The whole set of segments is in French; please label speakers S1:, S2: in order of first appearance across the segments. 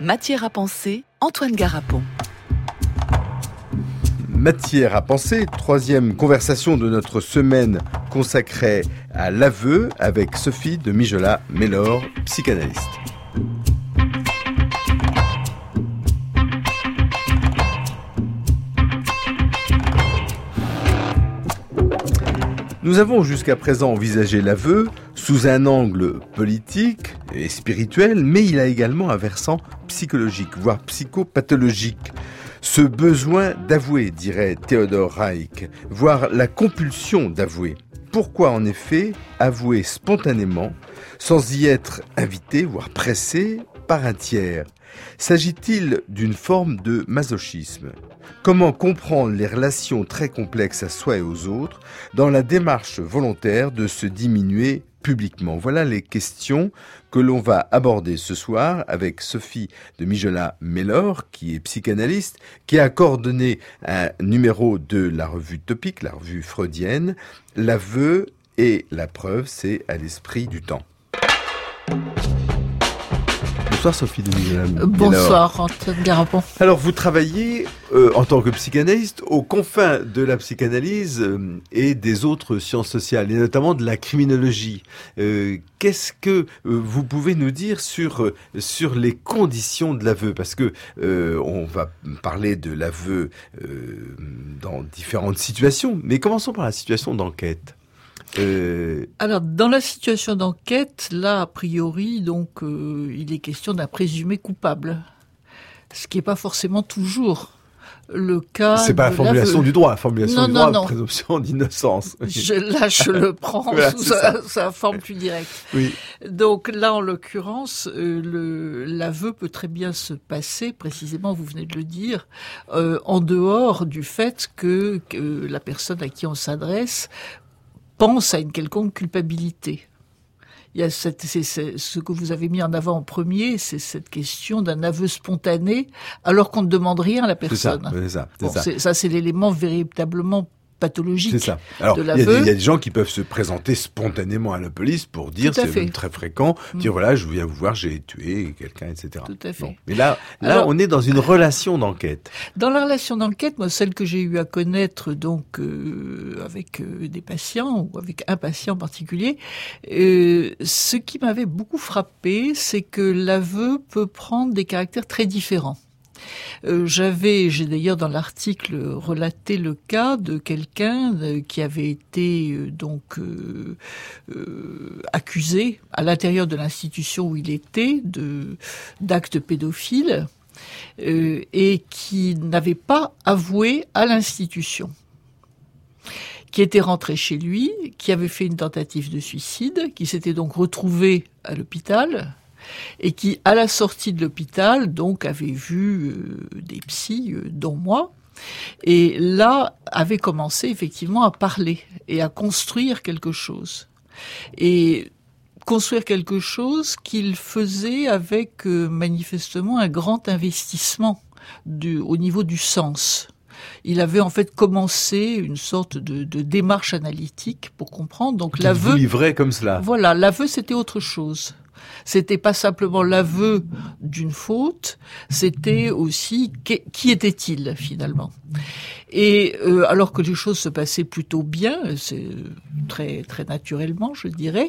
S1: Matière à penser, Antoine Garapon.
S2: Matière à penser, troisième conversation de notre semaine consacrée à l'aveu avec Sophie de Mijola-Mellor, psychanalyste. Nous avons jusqu'à présent envisagé l'aveu sous un angle politique et spirituel, mais il a également un versant psychologique, voire psychopathologique. Ce besoin d'avouer, dirait Theodor Reich, voire la compulsion d'avouer. Pourquoi en effet avouer spontanément, sans y être invité, voire pressé, par un tiers ? S'agit-il d'une forme de masochisme ? Comment comprendre les relations très complexes à soi et aux autres dans la démarche volontaire de se diminuer publiquement ? Voilà les questions que l'on va aborder ce soir avec Sophie de Mijola-Mellor, qui est psychanalyste, qui a coordonné un numéro de la revue Topic, la revue freudienne. L'aveu et la preuve, c'est à l'esprit du temps. Bonsoir Sophie de Mijola-Mellor.
S3: Bonsoir Antoine Garapon.
S2: Alors vous travaillez en tant que psychanalyste aux confins de la psychanalyse et des autres sciences sociales, et notamment de la criminologie. Qu'est-ce que vous pouvez nous dire sur les conditions de l'aveu ? Parce que on va parler de l'aveu dans différentes situations, mais commençons par la situation d'enquête.
S3: Alors, dans la situation d'enquête, là, a priori, donc, il est question d'un présumé coupable. Ce qui n'est pas forcément toujours le cas.
S2: C'est pas la formulation du droit. Formulation du droit,
S3: non.
S2: présomption d'innocence.
S3: Je le prends
S2: voilà,
S3: sous sa forme plus directe.
S2: Oui.
S3: Donc là, en l'occurrence, l'aveu peut très bien se passer, précisément, vous venez de le dire, en dehors du fait que la personne à qui on s'adresse pense à une quelconque culpabilité. Il y a c'est ce que vous avez mis en avant en premier, c'est cette question d'un aveu spontané, alors qu'on ne demande rien à la personne.
S2: C'est ça.
S3: C'est l'élément véritablement pathologique.
S2: C'est ça. Alors,
S3: de
S2: il
S3: l'aveu.
S2: y a des gens qui peuvent se présenter spontanément à la police pour dire, c'est même très fréquent, dire voilà, je viens vous voir, j'ai tué quelqu'un, etc.
S3: Tout à fait.
S2: Bon. Mais là, on est dans une relation d'enquête.
S3: Dans la relation d'enquête, moi, celle que j'ai eu à connaître, donc, avec des patients, ou avec un patient en particulier, ce qui m'avait beaucoup frappé, c'est que l'aveu peut prendre des caractères très différents. J'ai d'ailleurs dans l'article relaté le cas de quelqu'un qui avait été accusé à l'intérieur de l'institution où il était d'actes pédophiles et qui n'avait pas avoué à l'institution, qui était rentré chez lui, qui avait fait une tentative de suicide, qui s'était donc retrouvé à l'hôpital et qui, à la sortie de l'hôpital, donc avait vu des psys, dont moi, et là avait commencé effectivement à parler et à construire quelque chose. Et construire quelque chose qu'il faisait avec manifestement un grand investissement au niveau du sens. Il avait en fait commencé une sorte de démarche analytique pour comprendre. Donc l'aveu,
S2: vous livrait comme cela.
S3: Voilà, l'aveu c'était autre chose. C'était pas simplement l'aveu d'une faute, c'était aussi qui était-il finalement. Et alors que les choses se passaient plutôt bien, c'est très très naturellement, je dirais.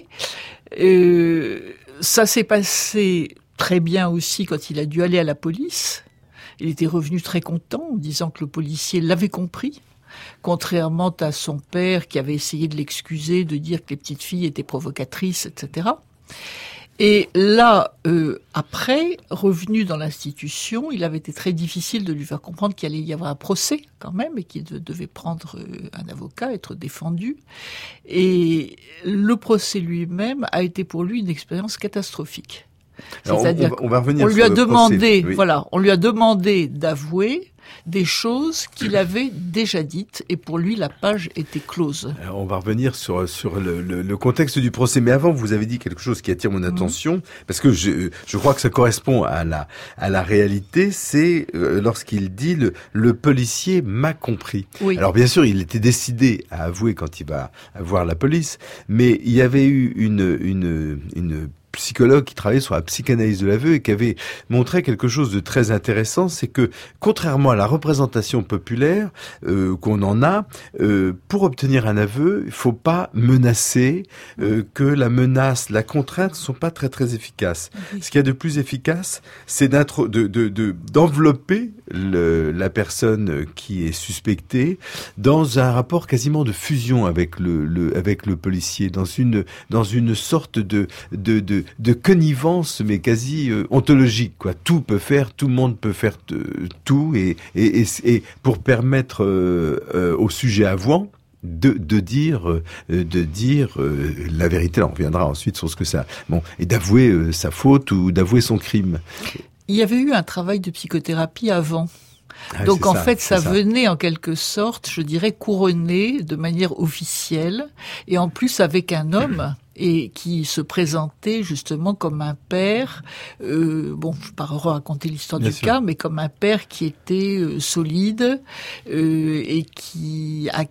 S3: Ça s'est passé très bien aussi quand il a dû aller à la police. Il était revenu très content en disant que le policier l'avait compris, contrairement à son père qui avait essayé de l'excuser, de dire que les petites filles étaient provocatrices, etc. Et là, après, revenu dans l'institution, il avait été très difficile de lui faire comprendre qu'il allait y avoir un procès quand même et qu'il devait prendre un avocat, être défendu. Et le procès lui-même a été pour lui une expérience catastrophique.
S2: Alors,
S3: C'est-à-dire
S2: on va revenir
S3: on lui a demandé,
S2: oui.
S3: voilà, on lui a demandé d'avouer des choses qu'il avait déjà dites et pour lui la page était close.
S2: Alors, on va revenir sur le contexte du procès, mais avant vous avez dit quelque chose qui attire mon attention parce que je crois que ça correspond à la réalité. C'est lorsqu'il dit le policier m'a compris.
S3: Oui.
S2: Alors bien sûr il était décidé à avouer quand il va voir la police, mais il y avait eu une psychologue qui travaillait sur la psychanalyse de l'aveu et qui avait montré quelque chose de très intéressant, c'est que contrairement à la représentation populaire qu'on en a, pour obtenir un aveu, il faut pas menacer, que la menace, la contrainte ne sont pas très très efficaces. Ce qu'il y a de plus efficace, c'est d'envelopper la personne qui est suspectée dans un rapport quasiment de fusion avec le policier, dans une sorte de connivence, mais quasi ontologique, quoi. Tout le monde peut faire tout, et pour permettre au sujet avouant de dire la vérité. Alors on reviendra ensuite sur ce que ça, et d'avouer sa faute ou d'avouer son crime.
S3: Il y avait eu un travail de psychothérapie avant. Donc en fait, ça venait en quelque sorte, je dirais, couronner de manière officielle, et en plus avec un homme et qui se présentait justement comme un père. Je ne vais pas raconter l'histoire du cas, mais comme un père qui était solide et avec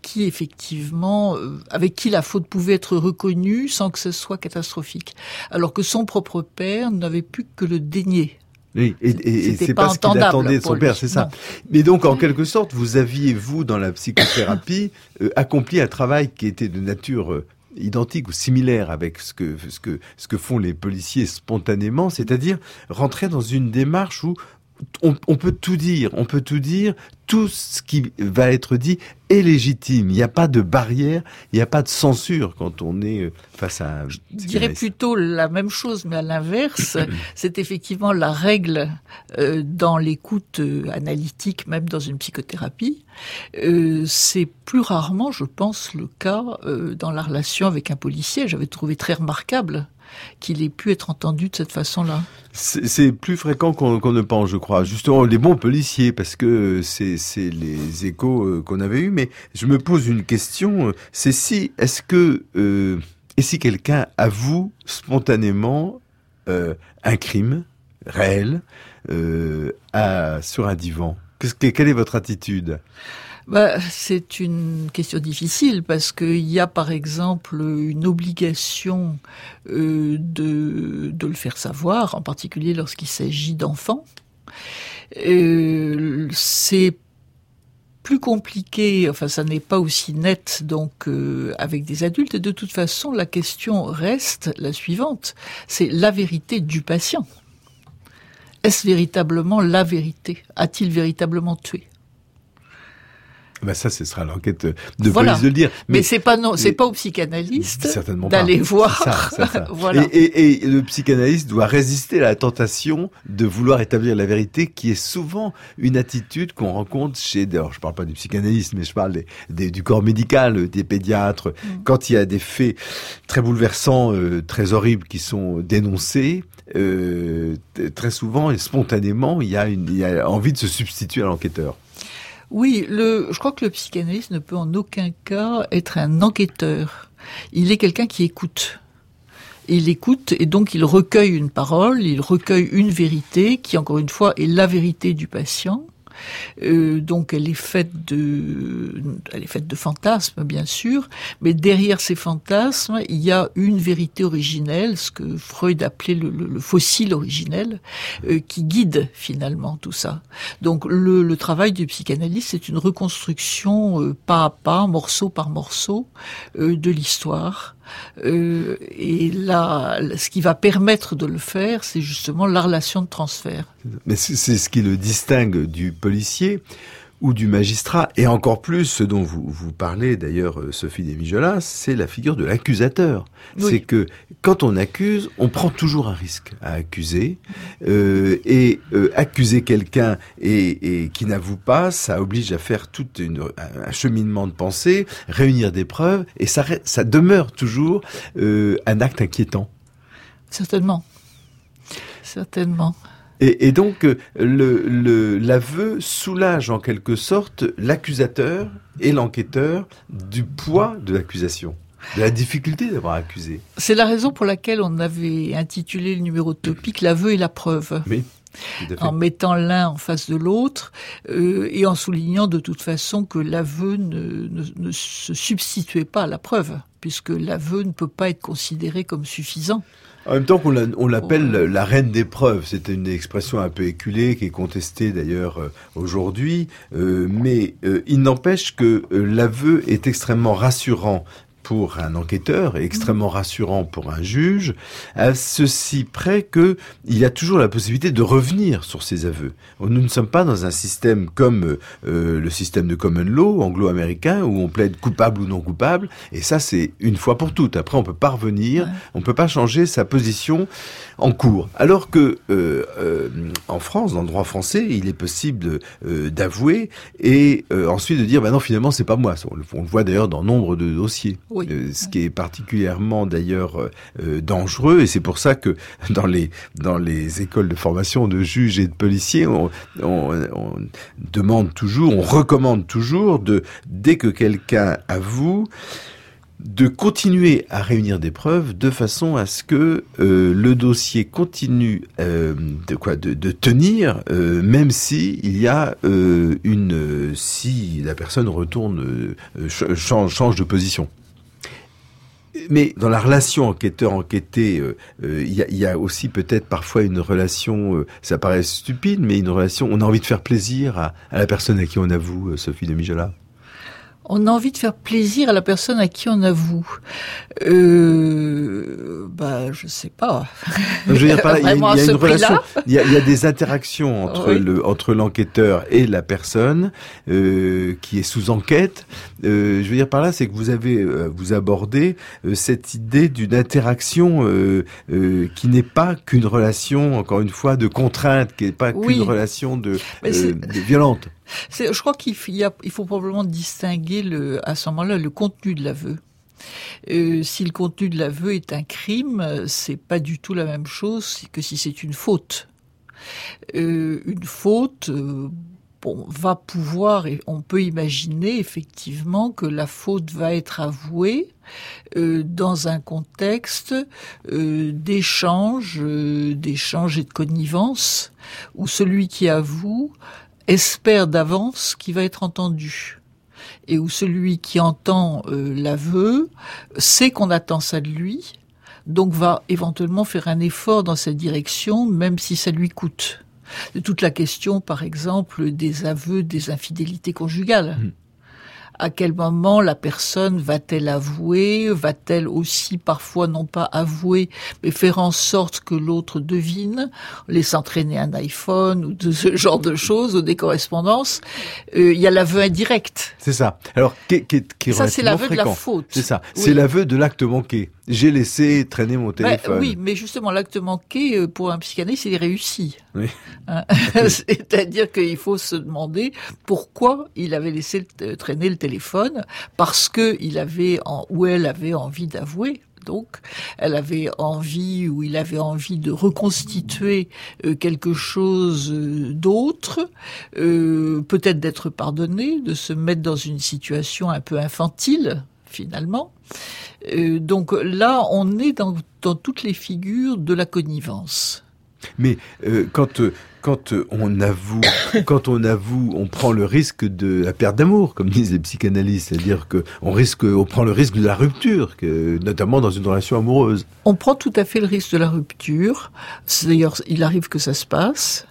S3: qui la faute pouvait être reconnue sans que ce soit catastrophique, alors que son propre père n'avait pu que le dénier.
S2: Oui, et c'est pas ce qu'il attendait de son père, c'est ça. Non. Mais donc, en quelque sorte, vous aviez, vous, dans la psychothérapie, accompli un travail qui était de nature identique ou similaire avec ce que font les policiers spontanément, c'est-à-dire rentrer dans une démarche où on peut tout dire, tout ce qui va être dit est légitime. Il n'y a pas de barrière, il n'y a pas de censure quand on est face à un...
S3: Je dirais plutôt la même chose, mais à l'inverse. C'est effectivement la règle dans l'écoute analytique, même dans une psychothérapie. C'est plus rarement, je pense, le cas dans la relation avec un policier. J'avais trouvé très remarquable qu'il ait pu être entendu de cette façon-là.
S2: C'est plus fréquent qu'on ne pense, je crois. Justement, les bons policiers, parce que c'est les échos qu'on avait eus. Mais je me pose une question, c'est si quelqu'un avoue spontanément un crime réel sur un divan, quelle est votre attitude ?
S3: C'est une question difficile parce qu'il y a par exemple une obligation de le faire savoir, en particulier lorsqu'il s'agit d'enfants. C'est plus compliqué, ça n'est pas aussi net donc avec des adultes, et de toute façon la question reste la suivante, c'est la vérité du patient. Est-ce véritablement la vérité ? A-t-il véritablement tué ?
S2: Ça, ce sera l'enquête de police de le dire.
S3: Mais c'est pas au psychanalyste d'aller voir.
S2: C'est ça. Voilà. Et le psychanalyste doit résister à la tentation de vouloir établir la vérité, qui est souvent une attitude qu'on rencontre alors je parle pas du psychanalyste, mais je parle du corps médical, des pédiatres. Quand il y a des faits très bouleversants, très horribles qui sont dénoncés, très souvent et spontanément, il y a envie de se substituer à l'enquêteur.
S3: Oui, je crois que le psychanalyste ne peut en aucun cas être un enquêteur. Il est quelqu'un qui écoute. Il écoute et donc il recueille une parole, il recueille une vérité qui, encore une fois, est la vérité du patient. Donc elle est faite de fantasmes, bien sûr, mais derrière ces fantasmes, il y a une vérité originelle, ce que Freud appelait le fossile originel, qui guide finalement tout ça. Donc le travail du psychanalyste, c'est une reconstruction pas à pas, morceau par morceau, de l'histoire. Et là, ce qui va permettre de le faire, c'est justement la relation de transfert.
S2: Mais c'est ce qui le distingue du policier ou du magistrat, et encore plus ce dont vous parlez d'ailleurs, Sophie Desmijolas, c'est la figure de l'accusateur. Oui. C'est que quand on accuse, on prend toujours un risque à accuser, et accuser quelqu'un et qui n'avoue pas, ça oblige à faire tout un cheminement de pensée, réunir des preuves, et ça demeure toujours un acte inquiétant.
S3: Certainement.
S2: Et donc, l'aveu soulage en quelque sorte l'accusateur et l'enquêteur du poids de l'accusation, de la difficulté d'avoir accusé.
S3: C'est la raison pour laquelle on avait intitulé le numéro topique « L'aveu et la preuve ».
S2: Oui.
S3: En mettant l'un en face de l'autre et en soulignant de toute façon que l'aveu ne se substituait pas à la preuve, puisque l'aveu ne peut pas être considéré comme suffisant.
S2: En même temps on l'appelle la reine des preuves. C'est une expression un peu éculée qui est contestée d'ailleurs aujourd'hui, mais il n'empêche que l'aveu est extrêmement rassurant pour un enquêteur et extrêmement rassurant pour un juge, à ceci près que il y a toujours la possibilité de revenir sur ses aveux. Nous ne sommes pas dans un système comme le système de common law anglo-américain où on plaide coupable ou non coupable, et ça c'est une fois pour toutes. Après on peut pas revenir, on peut pas changer sa position en cours. Alors que en France, dans le droit français, il est possible d'avouer et ensuite de dire bah non, finalement c'est pas moi. On le voit d'ailleurs dans nombre de dossiers. Oui. Ce qui est particulièrement d'ailleurs dangereux, et c'est pour ça que dans les écoles de formation de juges et de policiers, on demande toujours, on recommande toujours dès que quelqu'un avoue, de continuer à réunir des preuves de façon à ce que le dossier continue de tenir, même si il y a si la personne retourne change de position. Mais dans la relation enquêteur-enquêté, il y a aussi peut-être parfois une relation, ça paraît stupide, mais une relation, on a envie de faire plaisir à la personne à qui on avoue, Sophie de Mijola.
S3: On a envie de faire plaisir à la personne à qui on avoue. Je sais pas.
S2: Je veux dire, il y a une relation, il y a des interactions entre l'enquêteur et la personne qui est sous enquête. Je veux dire par là, c'est que vous abordez cette idée d'une interaction qui n'est pas qu'une relation, encore une fois, de contrainte, qui n'est pas qu'une relation de violente.
S3: Je crois qu'il faut probablement distinguer à ce moment-là le contenu de l'aveu. Si le contenu de l'aveu est un crime, c'est pas du tout la même chose que si c'est une faute. Une faute, va pouvoir, et on peut imaginer effectivement que la faute va être avouée dans un contexte d'échange et de connivence, où celui qui avoue espère d'avance qu'il va être entendu, et où celui qui entend l'aveu sait qu'on attend ça de lui, donc va éventuellement faire un effort dans cette direction, même si ça lui coûte. C'est toute la question, par exemple, des aveux des infidélités conjugales. À quel moment la personne va-t-elle avouer? Va-t-elle aussi parfois non pas avouer, mais faire en sorte que l'autre devine, laissant traîner un iPhone ou de ce genre de choses, ou des correspondances? Il y a l'aveu indirect.
S2: C'est ça. Alors, qui est
S3: ça, c'est l'aveu
S2: fréquent.
S3: De la faute.
S2: C'est ça. Oui. C'est l'aveu de l'acte manqué. J'ai laissé traîner mon téléphone.
S3: Oui, mais justement, l'acte manqué, pour un psychanalyste, il est réussi.
S2: Oui.
S3: C'est-à-dire qu'il faut se demander pourquoi il avait laissé traîner le téléphone, parce que il avait ou elle avait envie d'avouer. Donc, elle avait envie ou il avait envie de reconstituer quelque chose d'autre, peut-être d'être pardonné, de se mettre dans une situation un peu infantile, finalement. Donc là, on est dans toutes les figures de la connivence.
S2: Mais quand on avoue, on prend le risque de la perte d'amour, comme disent les psychanalystes, c'est-à-dire on prend le risque de la rupture, notamment dans une relation amoureuse.
S3: On prend tout à fait le risque de la rupture. D'ailleurs, il arrive que ça se passe.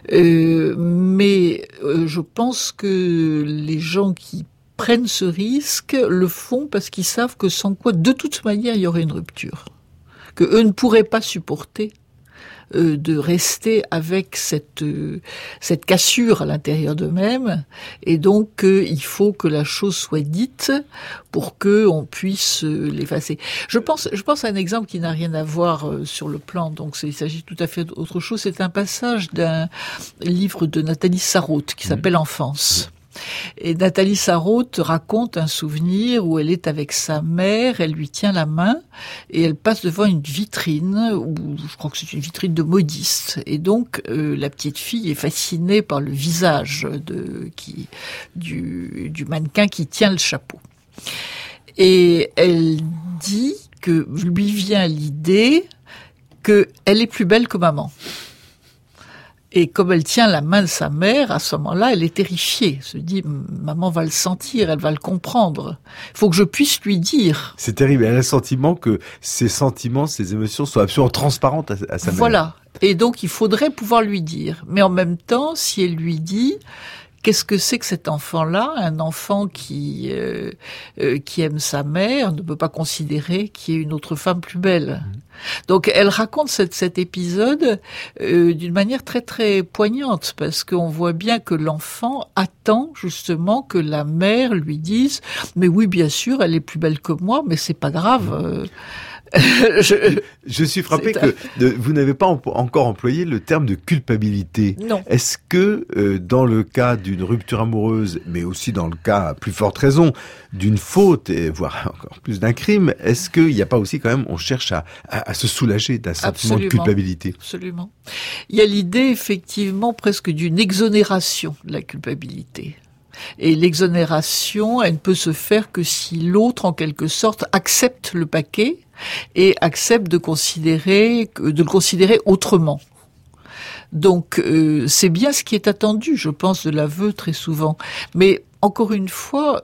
S3: Mais je pense que les gens qui prennent ce risque le font parce qu'ils savent que sans quoi, de toute manière, il y aurait une rupture. Que eux ne pourraient pas supporter de rester avec cette cassure à l'intérieur d'eux-mêmes, et donc il faut que la chose soit dite pour que on puisse l'effacer. Je pense à un exemple qui n'a rien à voir sur le plan, donc il s'agit tout à fait d'autre chose. C'est un passage d'un livre de Nathalie Sarraute qui s'appelle Enfance. Et Nathalie Sarraute raconte un souvenir où elle est avec sa mère, elle lui tient la main et elle passe devant une vitrine, où je crois que c'est une vitrine de modiste. Et donc la petite fille est fascinée par le visage du mannequin qui tient le chapeau. Et elle dit que lui vient l'idée qu'elle est plus belle que maman. Et comme elle tient la main de sa mère, à ce moment-là, elle est terrifiée. Elle se dit, maman va le sentir, elle va le comprendre. Il faut que je puisse lui dire.
S2: C'est terrible. Elle a le sentiment que ses sentiments, ses émotions sont absolument transparentes à sa mère.
S3: Voilà. Et donc, il faudrait pouvoir lui dire. Mais en même temps, si elle lui dit, qu'est-ce que c'est que cet enfant-là? Un enfant qui aime sa mère ne peut pas considérer qu'il y ait une autre femme plus belle. Donc elle raconte cet épisode d'une manière très très poignante, parce qu'on voit bien que l'enfant attend justement que la mère lui dise « Mais oui, bien sûr, elle est plus belle que moi, mais c'est pas grave.
S2: Je suis frappé que vous n'avez pas encore employé le terme de culpabilité.
S3: Non.
S2: Est-ce que dans le cas d'une rupture amoureuse, mais aussi dans le cas, à plus forte raison, d'une faute, et voire encore plus d'un crime, est-ce qu'il n'y a pas aussi quand même, on cherche à se soulager d'un sentiment de culpabilité?
S3: Absolument. Il y a l'idée effectivement presque d'une exonération de la culpabilité. Et l'exonération, elle ne peut se faire que si l'autre, en quelque sorte, accepte le paquet et accepte de le considérer autrement. Donc, c'est bien ce qui est attendu, je pense, de l'aveu très souvent. Mais encore une fois,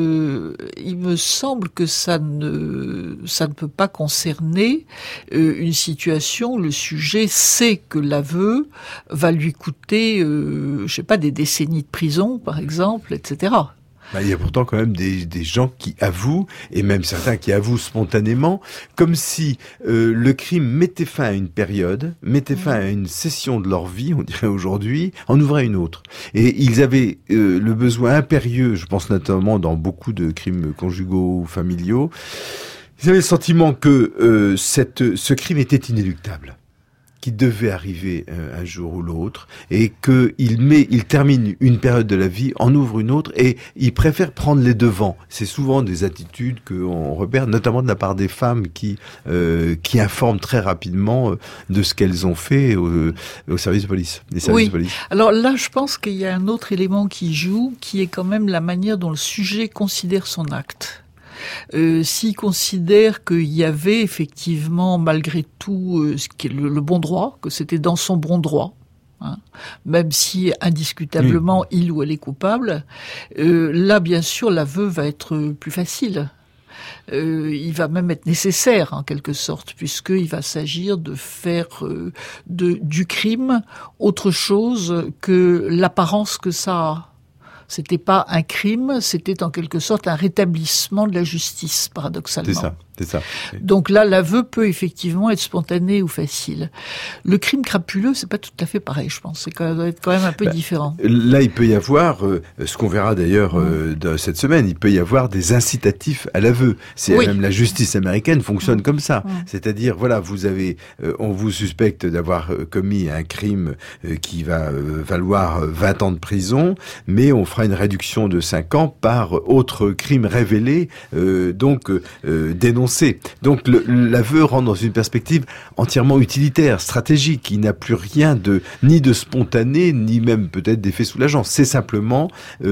S3: il me semble que ça ne peut pas concerner une situation où le sujet sait que l'aveu va lui coûter, je sais pas, des décennies de prison, par exemple, etc.
S2: Il y a pourtant quand même des gens qui avouent, et même certains qui avouent spontanément, comme si le crime mettait fin à une période, mettait fin à une session de leur vie, on dirait aujourd'hui, en ouvrait une autre. Et ils avaient le besoin impérieux, je pense notamment dans beaucoup de crimes conjugaux ou familiaux, ils avaient le sentiment que ce crime était inéluctable, qui devait arriver un jour ou l'autre, et il termine une période de la vie, en ouvre une autre, et il préfère prendre les devants. C'est souvent des attitudes qu'on repère, notamment de la part des femmes qui informent très rapidement de ce qu'elles ont fait au service de police, des services de police.
S3: Alors là, je pense qu'il y a un autre élément qui joue, qui est quand même la manière dont le sujet considère son acte. S'il considère qu'il y avait effectivement malgré tout ce qui est le bon droit, que c'était dans son bon droit, même si indiscutablement il ou elle est coupable, là bien sûr l'aveu va être plus facile. Il va même être nécessaire en quelque sorte, puisqu'il va s'agir de faire du crime autre chose que l'apparence que ça a. C'était pas un crime, c'était en quelque sorte un rétablissement de la justice, paradoxalement.
S2: C'est ça.
S3: Donc là, l'aveu peut effectivement être spontané ou facile. Le crime crapuleux, c'est pas tout à fait pareil, je pense. Ça doit être quand même un peu différent.
S2: Là, il peut y avoir, ce qu'on verra d'ailleurs cette semaine, il peut y avoir des incitatifs à l'aveu. Même la justice américaine fonctionne comme ça. C'est-à-dire, voilà, on vous suspecte d'avoir commis un crime qui va valoir 20 ans de prison, mais on fera une réduction de 5 ans par autre crime révélé, dénoncé. Donc l'aveu rentre dans une perspective entièrement utilitaire, stratégique. Il n'a plus rien ni de spontané, ni même peut-être d'effet soulageant. C'est simplement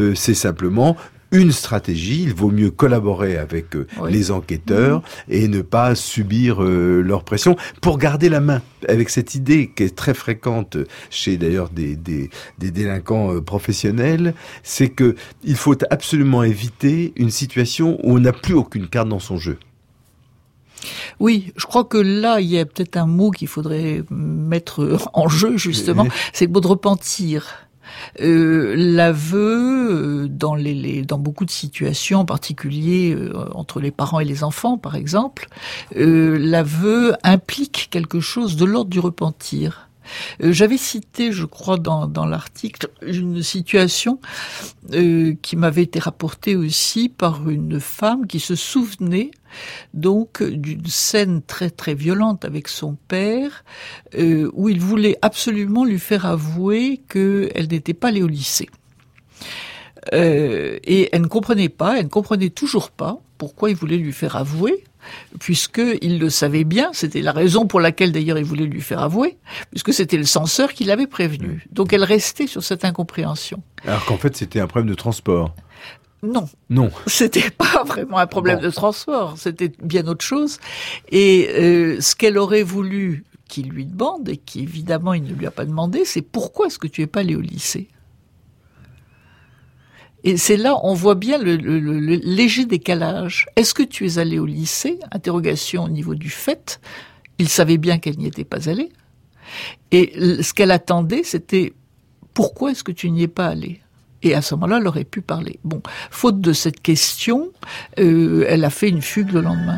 S2: une stratégie. Il vaut mieux collaborer avec les enquêteurs et ne pas subir leur pression pour garder la main. Avec cette idée qui est très fréquente chez d'ailleurs des délinquants professionnels, c'est que il faut absolument éviter une situation où on n'a plus aucune carte dans son jeu.
S3: Oui, je crois que là, il y a peut-être un mot qu'il faudrait mettre en jeu, justement, c'est le mot de repentir. L'aveu, dans beaucoup de situations, en particulier entre les parents et les enfants, par exemple, l'aveu implique quelque chose de l'ordre du repentir. J'avais cité, je crois, dans l'article, une situation qui m'avait été rapportée aussi par une femme qui se souvenait donc d'une scène très très violente avec son père, où il voulait absolument lui faire avouer qu'elle n'était pas allée au lycée. Et elle ne comprenait toujours pas pourquoi il voulait lui faire avouer, puisqu'il le savait bien, c'était la raison pour laquelle d'ailleurs il voulait lui faire avouer, puisque c'était le censeur qui l'avait prévenu. Donc elle restait sur cette incompréhension.
S2: Alors qu'en fait c'était un problème de transport.
S3: Non. C'était pas vraiment un problème de transport, c'était bien autre chose. Et ce qu'elle aurait voulu qui lui demande, et qui évidemment il ne lui a pas demandé, c'est pourquoi est-ce que tu es pas allé au lycée? Et c'est là, on voit bien le léger décalage. Est-ce que tu es allé au lycée? Interrogation au niveau du fait. Il savait bien qu'elle n'y était pas allée. Et ce qu'elle attendait, c'était pourquoi est-ce que tu n'y es pas allé? Et à ce moment-là, elle aurait pu parler. Bon, faute de cette question, elle a fait une fugue le lendemain.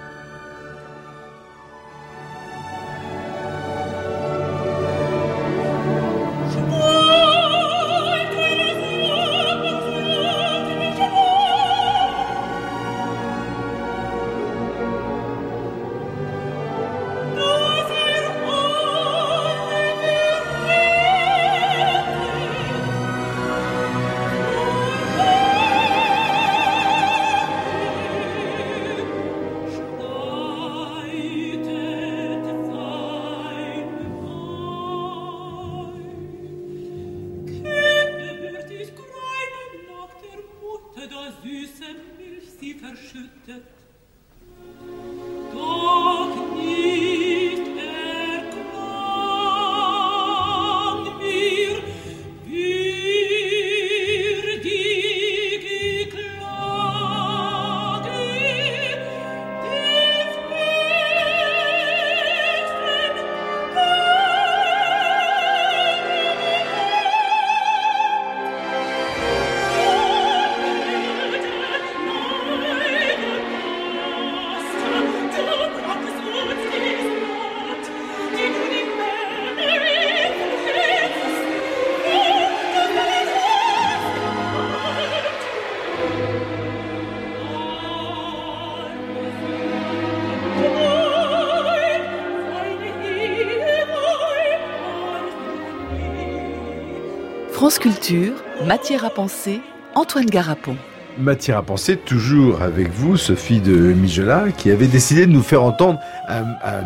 S1: France Culture, matière à penser, Antoine Garapon.
S2: Matière à penser, toujours avec vous, Sophie de Migelat, qui avait décidé de nous faire entendre un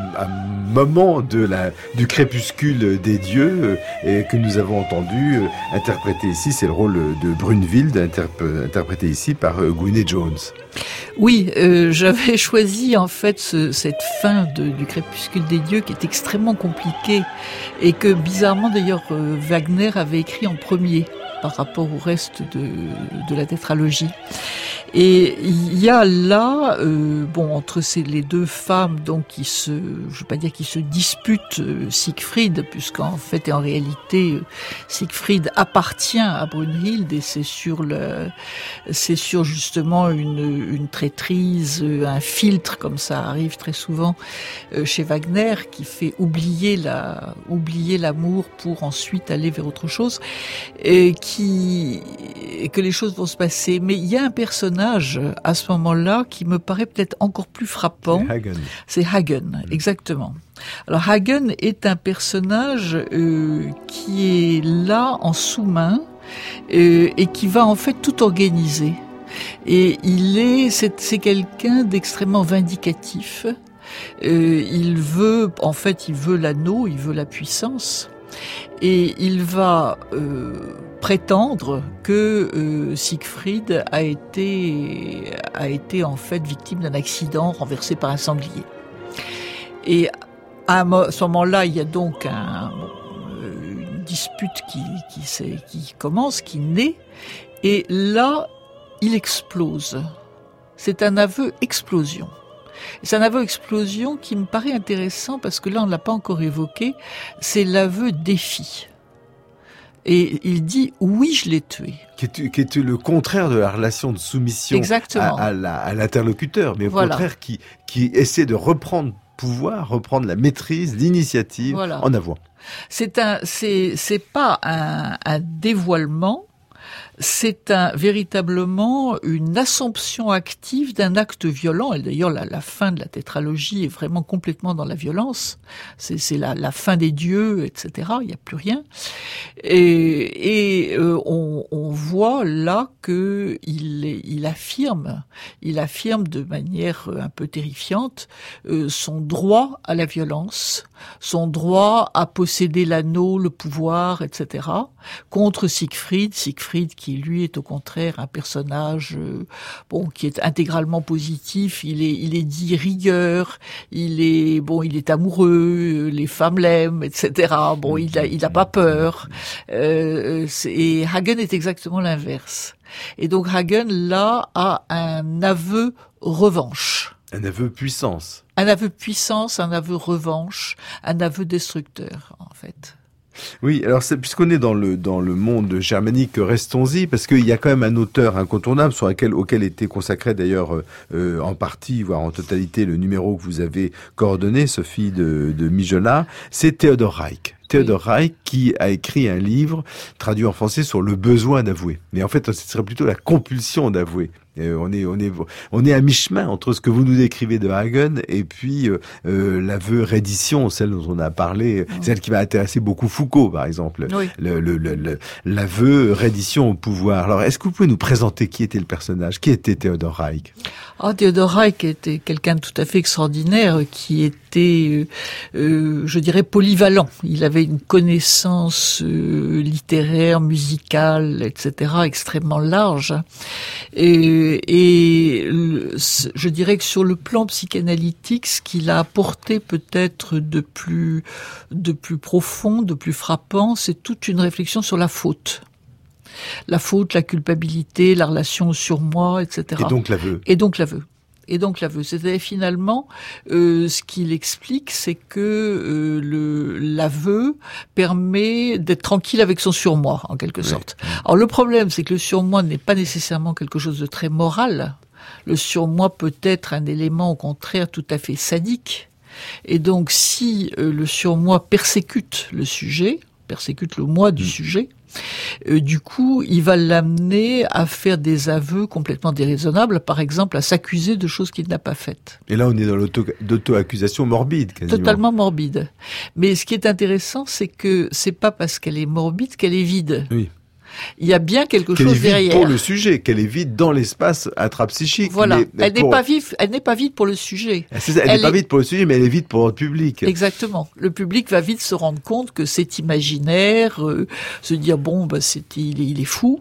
S2: moment du crépuscule des dieux, et que nous avons entendu interpréter ici. C'est le rôle de Brunhilde, interprété ici par Gwyneth Jones.
S3: Oui, j'avais choisi en fait cette fin du crépuscule des dieux qui est extrêmement compliquée et que bizarrement d'ailleurs Wagner avait écrit en premier par rapport au reste de la tétralogie. Et il y a là, entre les deux femmes, donc je veux pas dire qui se disputent Siegfried, puisqu'en fait et en réalité Siegfried appartient à Brunhilde et c'est sur justement une traîtrise, un filtre comme ça arrive très souvent chez Wagner qui fait oublier l'amour pour ensuite aller vers autre chose et que les choses vont se passer. Mais il y a un personnage à ce moment-là qui me paraît peut-être encore plus frappant. C'est Hagen, exactement. Alors Hagen est un personnage qui est là en sous-main et qui va en fait tout organiser. Et c'est quelqu'un d'extrêmement vindicatif. Il veut l'anneau, il veut la puissance. Et il va prétendre que Siegfried a été en fait victime d'un accident renversé par un sanglier. Et à ce moment-là, il y a donc une dispute qui commence, qui naît, et là, il explose. C'est un aveu explosion. C'est un aveu explosion qui me paraît intéressant parce que là, on ne l'a pas encore évoqué, c'est l'aveu défi. Et il dit « oui, je l'ai tué ».
S2: Qui est le contraire de la relation de soumission à l'interlocuteur, mais au contraire qui essaie de reprendre pouvoir, reprendre la maîtrise, l'initiative en avant.
S3: C'est pas un dévoilement, c'est véritablement une assomption active d'un acte violent. Et d'ailleurs, la fin de la tétralogie est vraiment complètement dans la violence. C'est la fin des dieux, etc. Il n'y a plus rien. Et on voit là que il affirme de manière un peu terrifiante son droit à la violence, son droit à posséder l'anneau, le pouvoir, etc. contre Siegfried qui qui lui est au contraire un personnage qui est intégralement positif. Il est dit rigueur, il est amoureux, les femmes l'aiment, etc. Il a pas peur. Et Hagen est exactement l'inverse. Et donc Hagen là a un aveu revanche.
S2: Un aveu puissance.
S3: Un aveu puissance, un aveu revanche, un aveu destructeur, en fait.
S2: Oui, alors puisqu'on est dans le monde germanique, restons-y, parce qu'il y a quand même un auteur incontournable auquel était consacré d'ailleurs en partie, voire en totalité, le numéro que vous avez coordonné, Sophie de Migelat, c'est Theodor Reik. Theodor Reik qui a écrit un livre traduit en français sur le besoin d'avouer. Mais en fait, ce serait plutôt la compulsion d'avouer. On est à mi-chemin entre ce que vous nous décrivez de Hagen et puis l'aveu reddition, celle dont on a parlé, celle qui va intéresser beaucoup Foucault, par exemple.
S3: Oui.
S2: L'aveu reddition au pouvoir. Alors, est-ce que vous pouvez nous présenter qui était le personnage? Qui était Theodor Reik?
S3: Theodor Reik était quelqu'un de tout à fait extraordinaire, qui était, je dirais, polyvalent. Il avait une connaissance littéraire, musicale, etc., extrêmement large. Et je dirais que sur le plan psychanalytique, ce qu'il a apporté peut-être de plus profond, de plus frappant, c'est toute une réflexion sur la faute. La faute, la culpabilité, la relation au surmoi, etc. Et donc l'aveu. C'est-à-dire finalement, ce qu'il explique, c'est que l'aveu permet d'être tranquille avec son surmoi, en quelque sorte. Alors le problème, c'est que le surmoi n'est pas nécessairement quelque chose de très moral. Le surmoi peut être un élément, au contraire, tout à fait sadique. Et donc, si le surmoi persécute le sujet, persécute le moi du sujet, du coup, il va l'amener à faire des aveux complètement déraisonnables, par exemple à s'accuser de choses qu'il n'a pas faites.
S2: Et là, on est dans l'auto-accusation morbide, quasiment.
S3: Totalement morbide. Mais ce qui est intéressant, c'est que c'est pas parce qu'elle est morbide qu'elle est vide.
S2: Oui.
S3: Il y a bien quelque chose derrière.
S2: Qu'elle est vide pour le sujet, qu'elle est vide dans l'espace intrapsychique.
S3: Voilà. Elle n'est pas vide pour le sujet.
S2: Elle n'est pas vide pour le sujet, mais elle est vide pour le public.
S3: Exactement. Le public va vite se rendre compte que c'est imaginaire, se dire il est fou.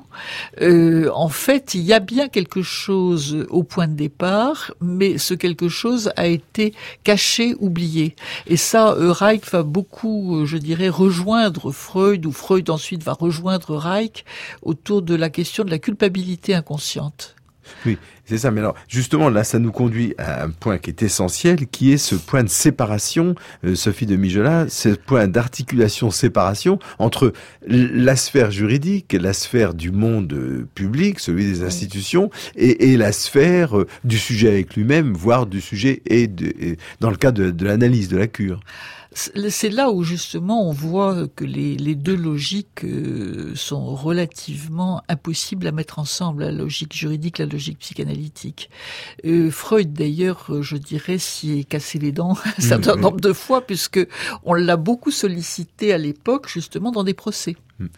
S3: En fait, il y a bien quelque chose au point de départ, mais ce quelque chose a été caché, oublié. Et ça, Reik va beaucoup, je dirais, rejoindre Freud, ou Freud ensuite va rejoindre Reik autour de la question de la culpabilité inconsciente.
S2: Oui, c'est ça. Mais alors, justement, là, ça nous conduit à un point qui est essentiel, qui est ce point de séparation, Sophie de Migelat, ce point d'articulation-séparation entre la sphère juridique, la sphère du monde public, celui des institutions, et la sphère du sujet avec lui-même, voire du sujet et dans le cas de l'analyse, de la cure.
S3: C'est là où justement on voit que les deux logiques sont relativement impossibles à mettre ensemble, la logique juridique, la logique psychanalytique. Freud d'ailleurs, je dirais, s'y est cassé les dents un certain nombre de fois, puisque on l'a beaucoup sollicité à l'époque justement dans des procès.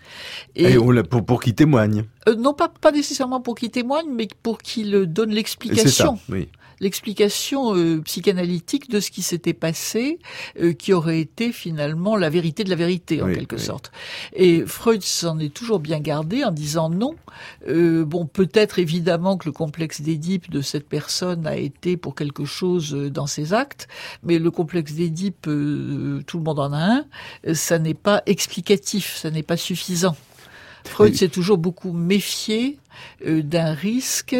S3: Et
S2: pour qu'il témoigne.
S3: Non, pas nécessairement pour qu'il témoigne, mais pour qu'il donne l'explication.
S2: C'est ça, oui.
S3: L'explication psychanalytique de ce qui s'était passé, qui aurait été finalement la vérité de la vérité, en quelque sorte. Et Freud s'en est toujours bien gardé en disant non. Peut-être évidemment que le complexe d'Édipe de cette personne a été pour quelque chose dans ses actes, mais le complexe d'Édipe, tout le monde en a un, ça n'est pas explicatif, ça n'est pas suffisant. Freud s'est toujours beaucoup méfié d'un risque,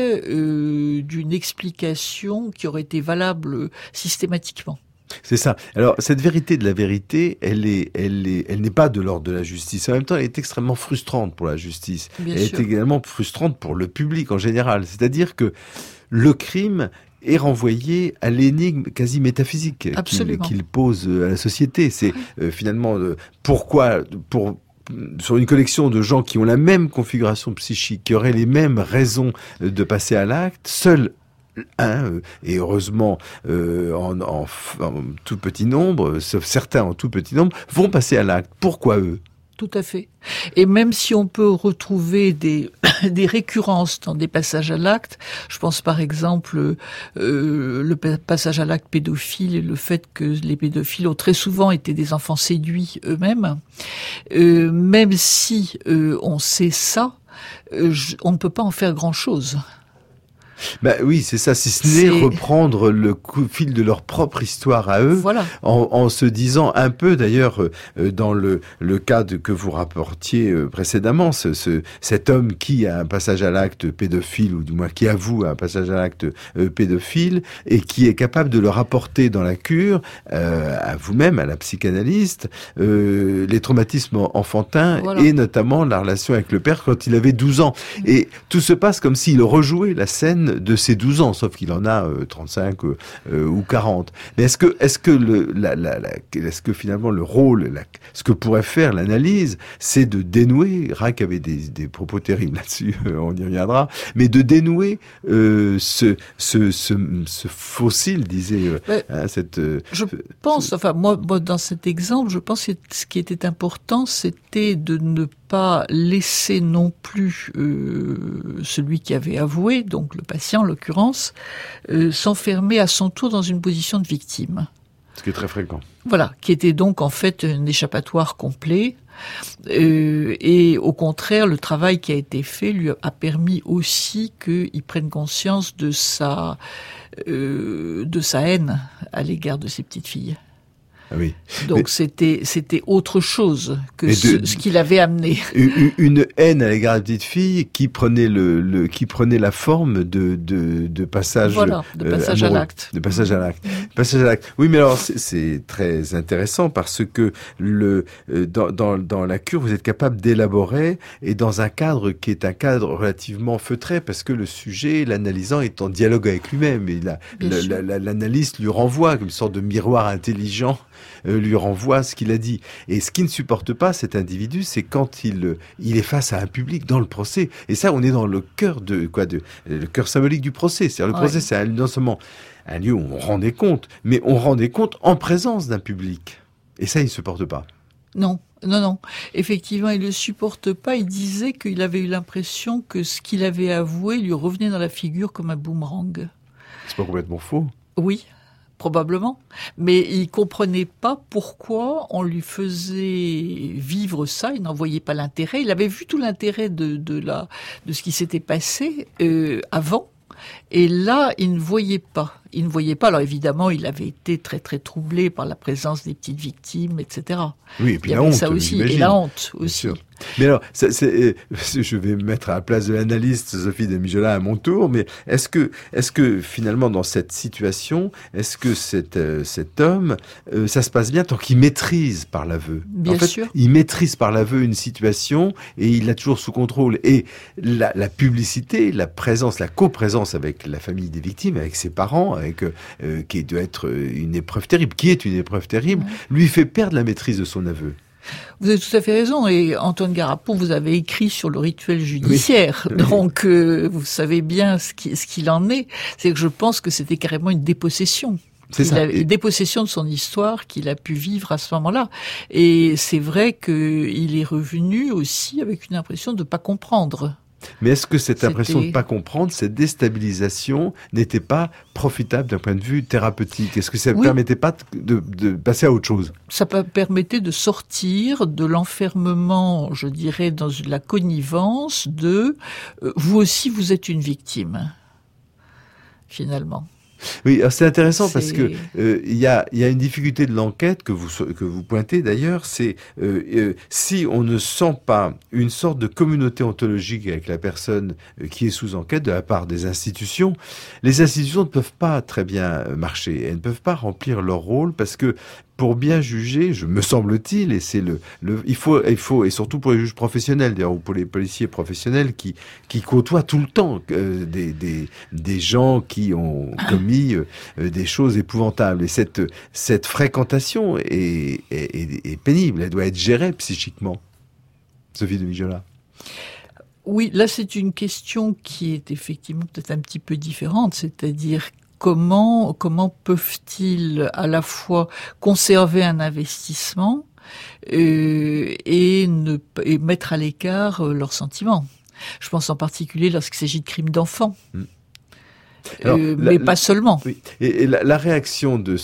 S3: d'une explication qui aurait été valable systématiquement.
S2: C'est ça. Alors, cette vérité de la vérité, elle n'est pas de l'ordre de la justice. En même temps, elle est extrêmement frustrante pour la justice. Elle est également frustrante pour le public en général. C'est-à-dire que le crime est renvoyé à l'énigme quasi métaphysique qu'il pose à la société. C'est finalement sur une collection de gens qui ont la même configuration psychique, qui auraient les mêmes raisons de passer à l'acte, seul et heureusement en tout petit nombre, sauf certains en tout petit nombre, vont passer à l'acte. Pourquoi eux ?
S3: Tout à fait. Et même si on peut retrouver des récurrences dans des passages à l'acte, je pense par exemple le passage à l'acte pédophile et le fait que les pédophiles ont très souvent été des enfants séduits eux-mêmes, même si on sait ça, on ne peut pas en faire grand-chose.
S2: Ben oui, c'est ça, si ce n'est reprendre le fil de leur propre histoire à eux,
S3: voilà.
S2: en se disant un peu, d'ailleurs, dans le cas que vous rapportiez précédemment, cet homme qui a un passage à l'acte pédophile, ou du moins qui avoue un passage à l'acte pédophile, et qui est capable de le rapporter dans la cure, à vous-même, à la psychanalyste, les traumatismes enfantins, voilà. Et notamment la relation avec le père quand il avait 12 ans. Et tout se passe comme s'il rejouait la scène de ses 12 ans, sauf qu'il en a 35 ou 40. Mais est-ce que finalement le rôle, ce que pourrait faire l'analyse, c'est de dénouer, Rack avait des propos terribles là-dessus, on y reviendra, mais de dénouer ce fossile, disait
S3: je pense, enfin moi dans cet exemple, je pense que ce qui était important, c'était de ne pas laisser non plus celui qui avait avoué, donc le patient en l'occurrence, s'enfermer à son tour dans une position de victime.
S2: Ce qui est très fréquent.
S3: Voilà, qui était donc en fait un échappatoire complet. Et au contraire, le travail qui a été fait lui a permis aussi qu'il prenne conscience de sa haine à l'égard de ses petites filles.
S2: Ah oui.
S3: Donc c'était autre chose que ce qu'il avait amené.
S2: Une haine à l'égard des petites filles qui prenait qui prenait la forme de passage.
S3: Voilà, de passage
S2: amoureux,
S3: à l'acte.
S2: De passage à l'acte. Passage à l'acte. Oui, mais alors c'est très intéressant parce que dans la cure, vous êtes capable d'élaborer, et dans un cadre qui est un cadre relativement feutré, parce que le sujet, l'analysant, est en dialogue avec lui-même, et l'analyste lui renvoie comme une sorte de miroir intelligent. Lui renvoie ce qu'il a dit. Et ce qui ne supporte pas cet individu, c'est quand il est face à un public dans le procès. Et ça, on est dans le cœur le cœur symbolique du procès. C'est-à-dire, le procès, c'est non seulement un lieu où on rend des comptes, mais on rend des comptes en présence d'un public. Et ça, il ne supporte pas.
S3: Non. Effectivement, il ne le supporte pas. Il disait qu'il avait eu l'impression que ce qu'il avait avoué lui revenait dans la figure comme un boomerang.
S2: C'est pas complètement faux.
S3: Oui. Probablement, mais il comprenait pas pourquoi on lui faisait vivre ça. Il n'en voyait pas l'intérêt. Il avait vu tout l'intérêt de ce qui s'était passé avant, et là, il ne voyait pas. Alors évidemment, il avait été très très troublé par la présence des petites victimes, etc.
S2: Oui, et puis
S3: il y
S2: la
S3: avait
S2: honte,
S3: ça aussi, et la honte aussi.
S2: Bien sûr. Mais alors, je vais me mettre à la place de l'analyste Sophie de Mijola à mon tour, mais est-ce que finalement dans cette situation, est-ce que cet homme, ça se passe bien tant qu'il maîtrise par l'aveu?
S3: Bien sûr.
S2: Il maîtrise par l'aveu une situation et il l'a toujours sous contrôle. Et la publicité, la présence, la coprésence avec la famille des victimes, avec ses parents, qui doit être une épreuve terrible, lui fait perdre la maîtrise de son aveu.
S3: Vous avez tout à fait raison, et Antoine Garapon, vous avez écrit sur le rituel judiciaire, oui. Donc vous savez bien ce qu'il en est. C'est que je pense que c'était carrément une dépossession. Une dépossession de son histoire qu'il a pu vivre à ce moment-là. Et c'est vrai qu'il est revenu aussi avec une impression de ne pas comprendre.
S2: Mais est-ce que cette impression de ne pas comprendre, cette déstabilisation, n'était pas profitable d'un point de vue thérapeutique? Est-ce que ça ne permettait pas de passer à autre chose?
S3: Ça permettait de sortir de l'enfermement, je dirais, dans la connivence de vous aussi, vous êtes une victime, finalement.
S2: Oui, alors c'est intéressant parce que il y a une difficulté de l'enquête que vous pointez d'ailleurs, c'est si on ne sent pas une sorte de communauté ontologique avec la personne qui est sous enquête de la part des institutions, les institutions ne peuvent pas très bien marcher, elles ne peuvent pas remplir leur rôle parce que pour bien juger, me semble-t-il, et c'est il faut, et surtout pour les juges professionnels, d'ailleurs, ou pour les policiers professionnels qui côtoient tout le temps des gens qui ont commis des choses épouvantables. Et cette fréquentation est pénible, elle doit être gérée psychiquement. Sophie de Mijola.
S3: Oui, là c'est une question qui est effectivement peut-être un petit peu différente, c'est-à-dire comment peuvent-ils à la fois conserver un investissement et mettre à l'écart leurs sentiments. Je pense en particulier lorsqu'il s'agit de crimes d'enfants.
S2: Alors,
S3: mais pas seulement.
S2: Oui. Et la réaction de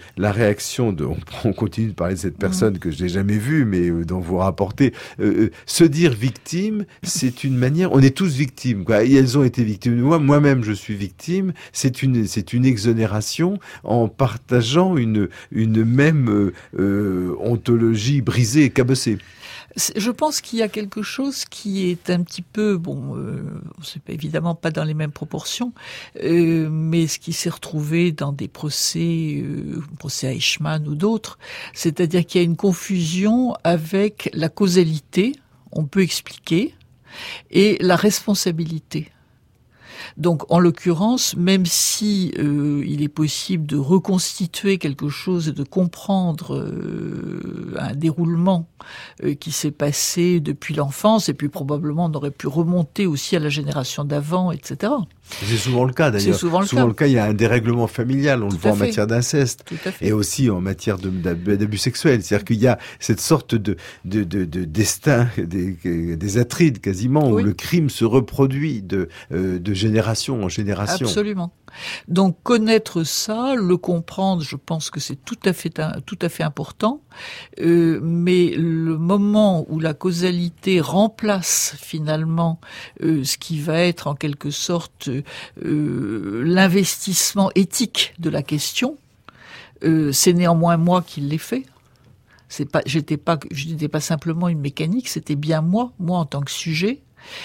S2: on continue de parler de cette personne que je n'ai jamais vue, mais dont vous rapportez, se dire victime, c'est une manière, on est tous victimes, quoi. Et elles ont été victimes. Moi-même, je suis victime. C'est une exonération en partageant une même ontologie brisée et cabossée.
S3: Je pense qu'il y a quelque chose qui est un petit peu, c'est évidemment pas dans les mêmes proportions, mais ce qui s'est retrouvé dans des procès à Eichmann ou d'autres, c'est-à-dire qu'il y a une confusion avec la causalité, on peut expliquer, et la responsabilité. Donc, en l'occurrence, même si il est possible de reconstituer quelque chose et de comprendre un déroulement qui s'est passé depuis l'enfance, et puis probablement on aurait pu remonter aussi à la génération d'avant, etc.
S2: C'est souvent le cas d'ailleurs.
S3: C'est souvent
S2: le cas. Il y a un dérèglement familial, on le voit en matière d'inceste, et aussi en matière d'abus sexuels. C'est-à-dire qu'il y a cette sorte de destin, des atrides quasiment, où le crime se reproduit de génération en génération.
S3: Absolument. Donc connaître ça, le comprendre, je pense que c'est tout à fait important. Mais le moment où la causalité remplace finalement ce qui va être en quelque sorte l'investissement éthique de la question, c'est néanmoins moi qui l'ai fait. Je n'étais pas simplement une mécanique, c'était bien moi en tant que sujet.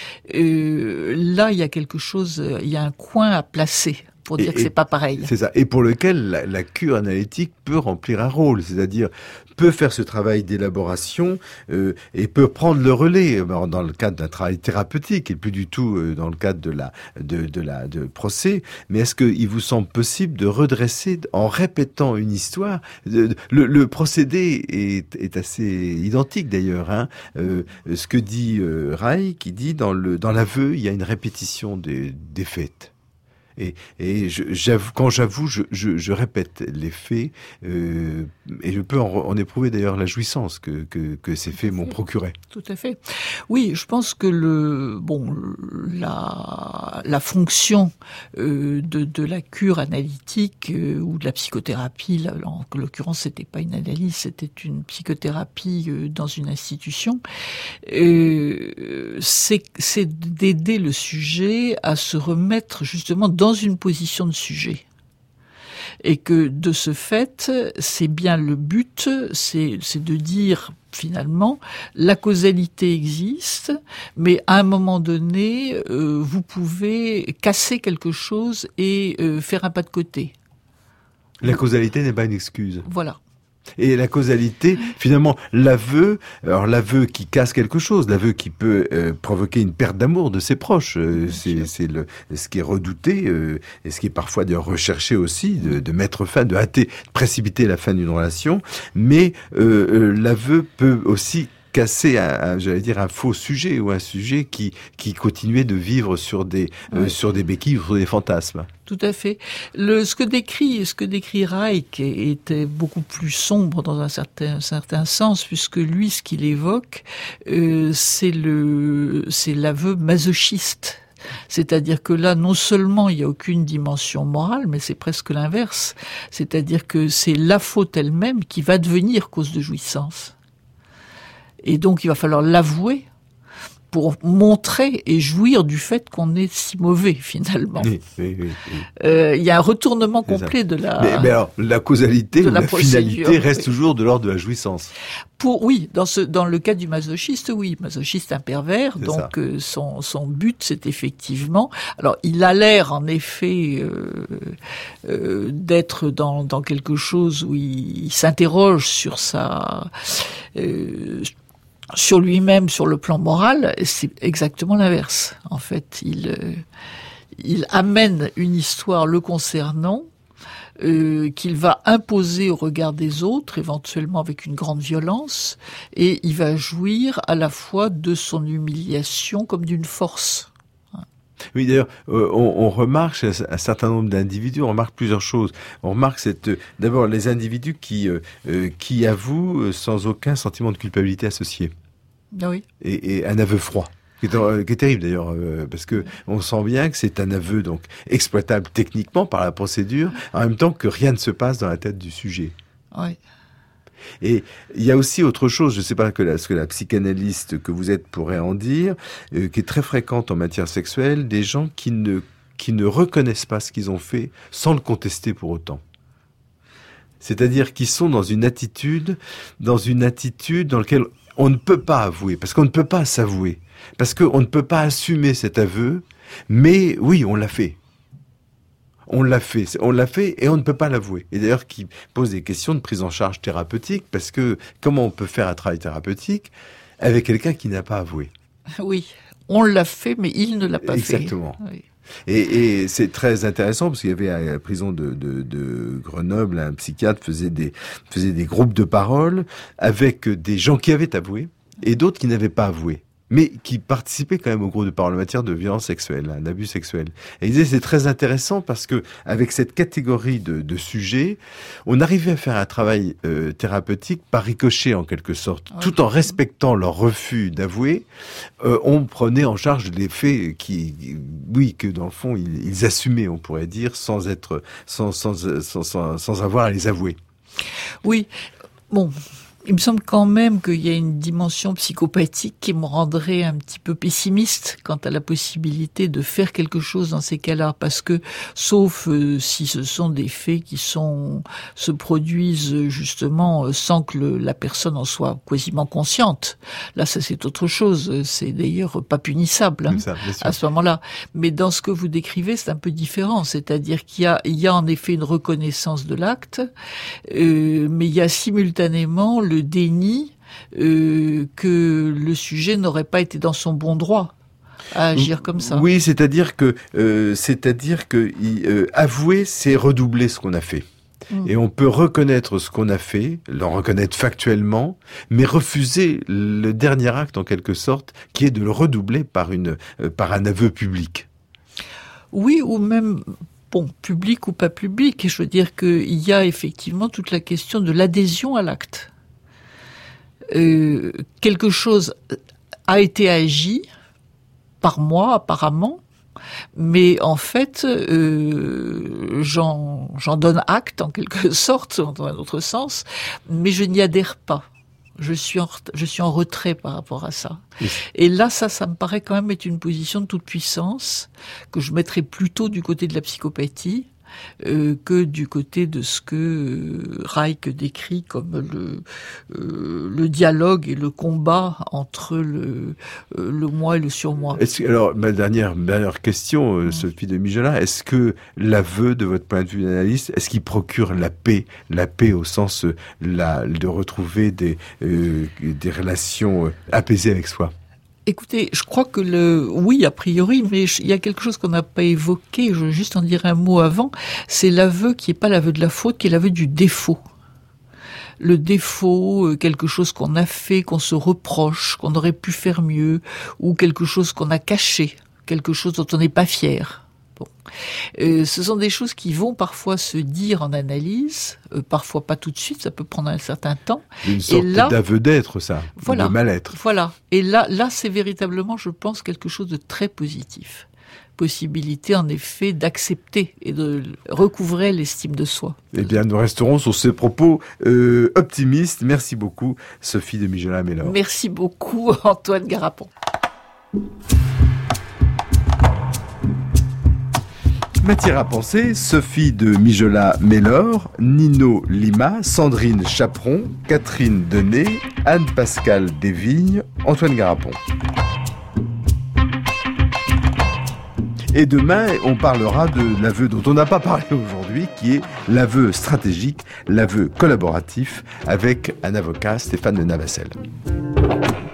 S3: Là, il y a quelque chose, il y a un coin à placer pour dire que c'est pas pareil.
S2: C'est ça. Et pour lequel la cure analytique peut remplir un rôle, c'est-à-dire peut faire ce travail d'élaboration et peut prendre le relais dans le cadre d'un travail thérapeutique et plus du tout dans le cadre de procès. Mais est-ce qu'il vous semble possible de redresser en répétant une histoire? Le procédé est assez identique d'ailleurs. Hein. Ce que dit Reich, qui dit dans l'aveu, il y a une répétition des faits. Et quand j'avoue, je répète les faits et je peux en éprouver d'ailleurs la jouissance que ces faits m'ont procuré.
S3: Tout à fait. Oui, je pense que la fonction de la cure analytique ou de la psychothérapie, là, en l'occurrence, c'était pas une analyse, c'était une psychothérapie dans une institution. C'est d'aider le sujet à se remettre justement dans une position de sujet. Et que de ce fait, c'est bien le but, c'est de dire finalement, la causalité existe, mais à un moment donné, vous pouvez casser quelque chose et faire un pas de côté.
S2: La causalité n'est pas une excuse.
S3: Voilà.
S2: Et la causalité, finalement, l'aveu qui casse quelque chose, l'aveu qui peut provoquer une perte d'amour de ses proches, c'est ce qui est redouté et ce qui est parfois d'ailleurs recherché aussi, de mettre fin, de précipiter la fin d'une relation. Mais l'aveu peut aussi casser un faux sujet ou un sujet qui continuait de vivre sur des béquilles ou sur des fantasmes.
S3: Tout à fait. Ce que décrit Reich était beaucoup plus sombre dans un certain sens, puisque lui, ce qu'il évoque, c'est l'aveu masochiste. C'est-à-dire que là, non seulement il n'y a aucune dimension morale, mais c'est presque l'inverse. C'est-à-dire que c'est la faute elle-même qui va devenir cause de jouissance. Et donc, il va falloir l'avouer pour montrer et jouir du fait qu'on est si mauvais, finalement. Oui. Il y a un retournement complet de la...
S2: Mais alors, la causalité ou la finalité reste toujours de l'ordre de la jouissance.
S3: Dans le cas du masochiste, oui. Masochiste, un pervers, donc son but, c'est effectivement... Alors, il a l'air, en effet, d'être dans quelque chose où il s'interroge sur sur lui-même, sur le plan moral, c'est exactement l'inverse. En fait, il amène une histoire le concernant qu'il va imposer au regard des autres, éventuellement avec une grande violence, et il va jouir à la fois de son humiliation comme d'une force.
S2: Oui, d'ailleurs, on remarque chez un certain nombre d'individus, on remarque plusieurs choses. On remarque d'abord les individus qui avouent sans aucun sentiment de culpabilité associé.
S3: Ah oui.
S2: Et un aveu froid. qui est terrible d'ailleurs, parce que on sent bien que c'est un aveu donc exploitable techniquement par la procédure, en même temps que rien ne se passe dans la tête du sujet.
S3: Oui.
S2: Et il y a aussi autre chose, je ne sais pas ce que la psychanalyste que vous êtes pourrait en dire, qui est très fréquente en matière sexuelle, des gens qui ne reconnaissent pas ce qu'ils ont fait sans le contester pour autant. C'est-à-dire qu'ils sont dans une attitude dans laquelle on ne peut pas avouer, parce qu'on ne peut pas s'avouer, parce qu'on ne peut pas assumer cet aveu, mais oui, on l'a fait. On l'a fait et on ne peut pas l'avouer. Et d'ailleurs, qui pose des questions de prise en charge thérapeutique, parce que comment on peut faire un travail thérapeutique avec quelqu'un qui n'a pas avoué?
S3: Oui, on l'a fait, mais il ne l'a pas
S2: Exactement.
S3: fait. Oui.
S2: Et c'est très intéressant parce qu'il y avait à la prison de Grenoble, un psychiatre faisait des groupes de parole avec des gens qui avaient avoué et d'autres qui n'avaient pas avoué, mais qui participaient quand même au groupe de parole en matière de violence sexuelle, d'abus sexuels. Et il disait c'est très intéressant parce que avec cette catégorie de sujets, on arrivait à faire un travail thérapeutique par ricochet en quelque sorte, tout en respectant leur refus d'avouer. On prenait en charge les faits que dans le fond ils assumaient, on pourrait dire, sans avoir à les avouer.
S3: Oui, bon. Il me semble quand même qu'il y a une dimension psychopathique qui me rendrait un petit peu pessimiste quant à la possibilité de faire quelque chose dans ces cas-là, parce que, sauf si ce sont des faits qui se produisent justement sans que la personne en soit quasiment consciente. Là, ça c'est autre chose. C'est d'ailleurs pas punissable à ce moment-là. Mais dans ce que vous décrivez, c'est un peu différent. C'est-à-dire qu'il y a en effet une reconnaissance de l'acte, mais il y a simultanément le déni que le sujet n'aurait pas été dans son bon droit à agir comme ça.
S2: Oui, c'est-à-dire que avouer, c'est redoubler ce qu'on a fait. Et on peut reconnaître ce qu'on a fait, le reconnaître factuellement, mais refuser le dernier acte en quelque sorte, qui est de le redoubler par un aveu public.
S3: Oui, ou même public ou pas public. Je veux dire qu'il y a effectivement toute la question de l'adhésion à l'acte. Quelque chose a été agi par moi apparemment, mais en fait j'en donne acte en quelque sorte, dans un autre sens, mais je n'y adhère pas. Je suis en retrait par rapport à ça. Oui. Et là, ça me paraît quand même être une position de toute puissance que je mettrais plutôt du côté de la psychopathie que du côté de ce que Reich décrit comme le dialogue et le combat entre le moi et le surmoi.
S2: Alors, ma dernière question, Sophie de Mijola, est-ce que l'aveu, de votre point de vue d'analyste, est-ce qu'il procure la paix au sens de retrouver des relations apaisées avec soi?
S3: Écoutez, je crois que oui, a priori, mais il y a quelque chose qu'on n'a pas évoqué, je veux juste en dire un mot avant, c'est l'aveu qui n'est pas l'aveu de la faute, qui est l'aveu du défaut. Le défaut, quelque chose qu'on a fait, qu'on se reproche, qu'on aurait pu faire mieux, ou quelque chose qu'on a caché, quelque chose dont on n'est pas fier. Ce sont des choses qui vont parfois se dire en analyse, parfois pas tout de suite, ça peut prendre un certain temps.
S2: Une sorte d'aveu d'être, ça,
S3: voilà,
S2: de mal-être.
S3: Voilà. Et là, c'est véritablement, je pense, quelque chose de très positif. Possibilité, en effet, d'accepter et de recouvrer l'estime de soi.
S2: Eh bien, nous resterons sur ces propos optimistes. Merci beaucoup, Sophie de Mijola-Mellor.
S1: Merci beaucoup, Antoine Garapon.
S2: Matière à penser, Sophie de Mijola-Mellor, Nino Lima, Sandrine Chaperon, Catherine Denay, Anne-Pascale Desvignes, Antoine Garapon. Et demain, on parlera de l'aveu dont on n'a pas parlé aujourd'hui, qui est l'aveu stratégique, l'aveu collaboratif, avec un avocat, Stéphane de Navassel.